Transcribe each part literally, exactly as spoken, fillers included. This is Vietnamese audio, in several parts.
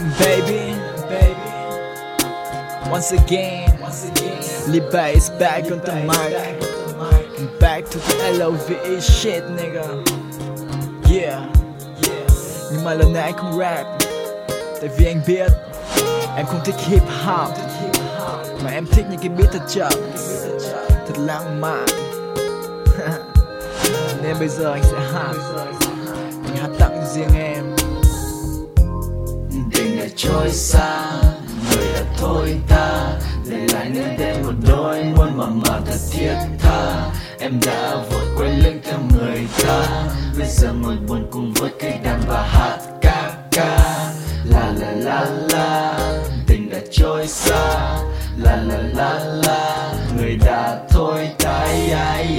baby, baby. Once again, Lipa is back on the mic. Back to the L O V E shit, nigga. Yeah, yeah. Nhưng mà lần này anh không rap, tại vì anh biết em không thích hip hop, mà em thích những cái beat thật chậm, thật lãng mạn. Nên bây giờ anh sẽ hát, anh hát tặng riêng em. Tình đã trôi xa, người đã thôi ta, để lại nên đêm một đôi môi mỏng mà thật thiết tha. Em đã vội quay lưng theo người ta, bây giờ ngồi buồn cùng với cây đàn và hát ca ca. La la la la, tình đã trôi xa. La la la la, người đã thôi ta. Ai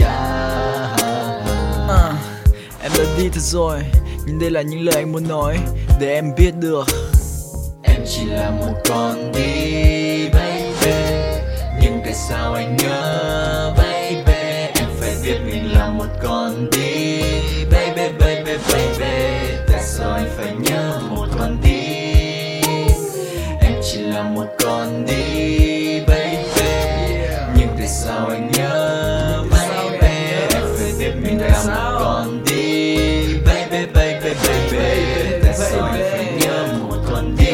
à, em đã đi thật rồi, nhưng đây là những lời anh muốn nói để em biết được em chỉ là một con đi baby. Nhưng tại sao anh nhớ baby? Em phải biết mình là một con đi baby baby baby. Tại sao anh phải nhớ một con đi? Em chỉ là một con đi baby. Nhưng tại sao anh nhớ baby? Em phải biết mình là một con đi baby baby baby. Tại sao anh phải nhớ một con đi?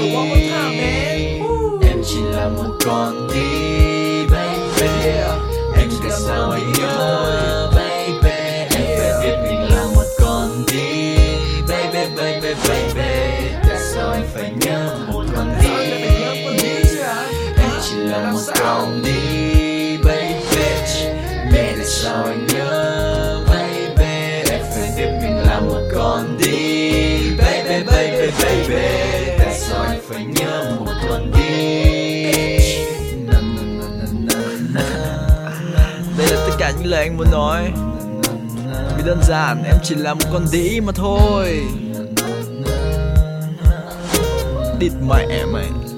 Em chỉ là một con đi baby. Em tại sao anh nhớ baby? Em phải biết mình là một con đi baby baby baby. Tại sao anh phải nhớ một con đi? Em chỉ là một con đi baby. Mẹ tại sao anh nhớ baby? Em phải biết mình là một con đi baby baby baby. Tại sao anh phải nhớ một con đi? Đây là tất cả những lời anh muốn nói, vì đơn giản em chỉ là một con đĩ mà thôi. Địt mẹ mày.